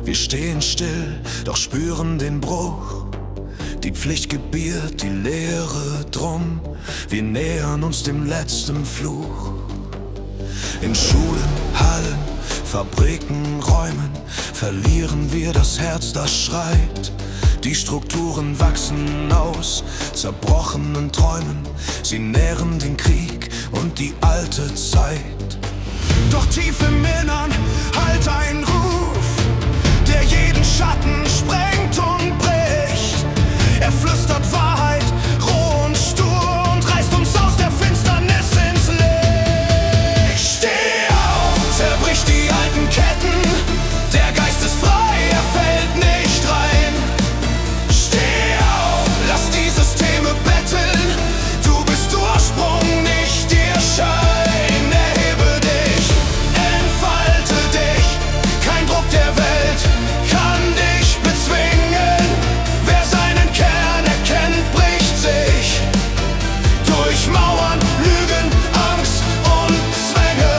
Wir stehen still, doch spüren den Bruch. Die Pflicht gebiert die Leere drum. Wir nähern uns dem letzten Fluch. In Schulen, Hallen, Fabriken, Räumen verlieren wir das Herz, das schreit. Die Strukturen wachsen aus zerbrochenen Träumen. Sie nähren den Krieg und die alte Zeit. Doch tief im Innern hallt ein Ruf, der jeden Schatten sprengt und bricht. Er flüstert Wahrheit, roh und stur, und reißt uns aus der Finsternis ins Licht. Steh auf, zerbrich die alten Ketten, der Geist ist frei, er fällt nicht rein. Steh auf, lass die Systeme betteln, du bist Ursprung, nicht ihr Schein. Erhebe dich, entfalte dich, kein Druck der Welt kann dich bezwingen. Wer seinen Kern erkennt, bricht sich durch Mauern, Lügen, Angst und Zwänge.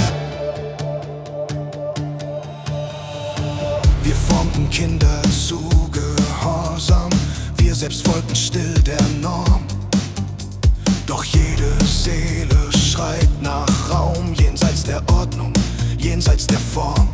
Wir formten Kinder zu Gehorsam, wir selbst folgten still der Norm. Doch jede Seele schreit nach Raum, jenseits der Ordnung, jenseits der Form.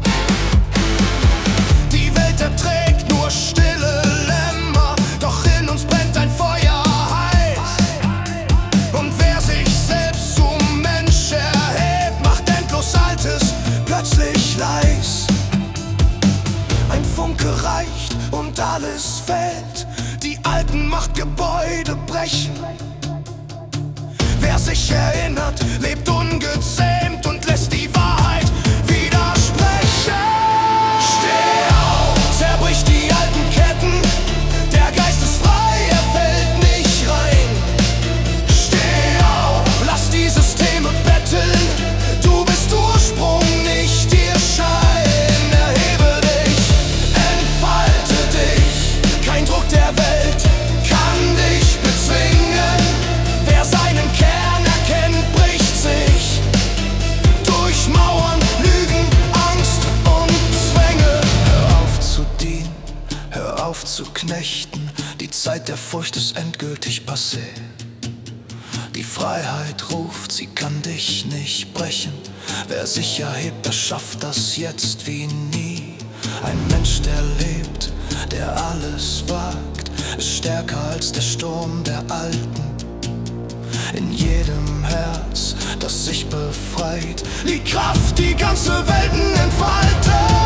Die Welt erträgt nur stille Lämmer, doch in uns brennt ein Feuer heiß. Und wer sich selbst zum Mensch erhebt, macht endlos Altes plötzlich leis. Ein Funke reicht und alles fällt, die alten Machtgebäude brechen. Wer sich erinnert, lebt ungezähmt und lässt die Wahrheit widersprechen. Steh auf, zerbrich die alten Ketten, der Geist ist frei, er fällt nicht rein. Steh auf, lass die Systeme betteln, du bist Ursprung, nicht ihr Schein. Erhebe dich, entfalte dich, kein Druck der Welt kann dich bezwingen. Wer seinen Kern erkennt, bricht sich durch Mauern, Lügen, Angst und Zwänge. Hör auf zu dienen, hör auf zu knechten, die Zeit der Furcht ist endgültig passé. Die Freiheit ruft, sie kann dich nicht brechen. Wer sich erhebt, der schafft das jetzt wie nie. Ein Mensch, der lebt, der alles wagt, ist stärker als der Sturm der Alten. In jedem Herz, das sich befreit, die Kraft, die ganze Welten entfaltet.